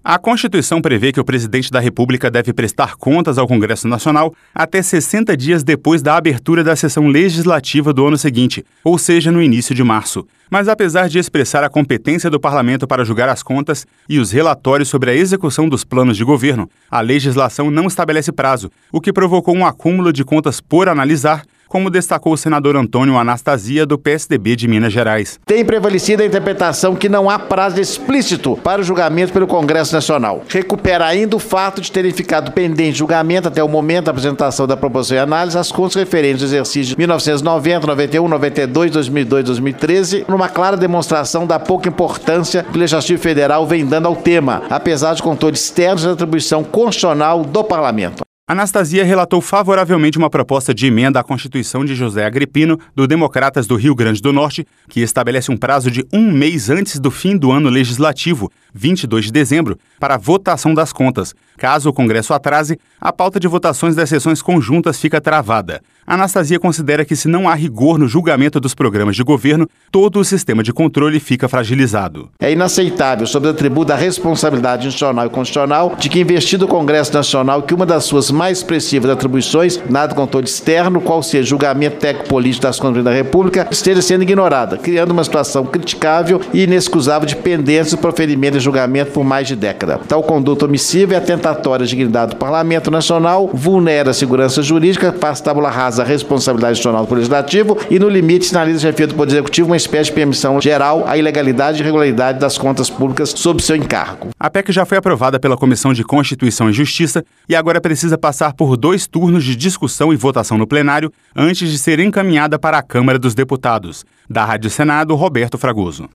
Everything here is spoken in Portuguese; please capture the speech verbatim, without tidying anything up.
A Constituição prevê que o presidente da República deve prestar contas ao Congresso Nacional até sessenta dias depois da abertura da sessão legislativa do ano seguinte, ou seja, no início de março. Mas apesar de expressar a competência do parlamento para julgar as contas e os relatórios sobre a execução dos planos de governo, a legislação não estabelece prazo, o que provocou um acúmulo de contas por analisar, como destacou o senador Antônio Anastasia, do P S D B de Minas Gerais. Tem prevalecido a interpretação que não há prazo explícito para o julgamento pelo Congresso Nacional. Recupera ainda o fato de terem ficado pendente de julgamento até o momento da apresentação da proposição e análise as contas referentes ao exercício de mil novecentos e noventa, noventa e um, noventa e dois, dois mil e dois, dois mil e treze, numa clara demonstração da pouca importância que o Legislativo Federal vem dando ao tema, apesar de controles externos da atribuição constitucional do Parlamento. Anastasia relatou favoravelmente uma proposta de emenda à Constituição de José Agripino, do Democratas do Rio Grande do Norte, que estabelece um prazo de um mês antes do fim do ano legislativo, vinte e dois de dezembro, para a votação das contas. Caso o Congresso atrase, a pauta de votações das sessões conjuntas fica travada. Anastasia considera que, se não há rigor no julgamento dos programas de governo, todo o sistema de controle fica fragilizado. É inaceitável, sob o atributo da responsabilidade institucional e constitucional, de que, investido o Congresso Nacional, que uma das suas mais expressivas atribuições, nada de controle externo, qual seja julgamento técnico-político das contas da República, esteja sendo ignorada, criando uma situação criticável e inexcusável de pendência do proferimento de julgamento por mais de década. Tal conduta omissiva é atentatória à dignidade do Parlamento Nacional, vulnera a segurança jurídica, faz tábula rasa a responsabilidade institucional do Poder Legislativo e, no limite, sinaliza a chefia do Poder Executivo uma espécie de permissão geral à ilegalidade e irregularidade das contas públicas sob seu encargo. A P E C já foi aprovada pela Comissão de Constituição e Justiça e agora precisa passar por dois turnos de discussão e votação no plenário antes de ser encaminhada para a Câmara dos Deputados. Da Rádio Senado, Roberto Fragoso.